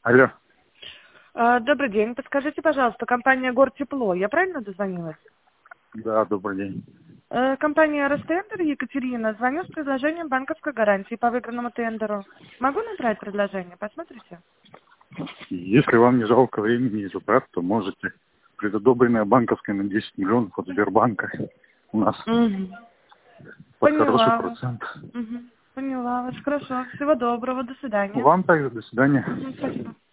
Алло. Добрый день. Подскажите, пожалуйста, компания «Гортепло». Я правильно дозвонилась? Да, добрый день. Компания «Ростендер», Екатерина. Звоню с предложением банковской гарантии по выигранному тендеру. Могу набрать предложение? Посмотрите. Если вам не жалко времени и затрат, то можете. Предодобренная банковская на 10 миллионов от Сбербанка. У нас под хороший Поняла вас. процент. Поняла вас. Хорошо. Всего доброго. До свидания. Вам также до свидания. Спасибо.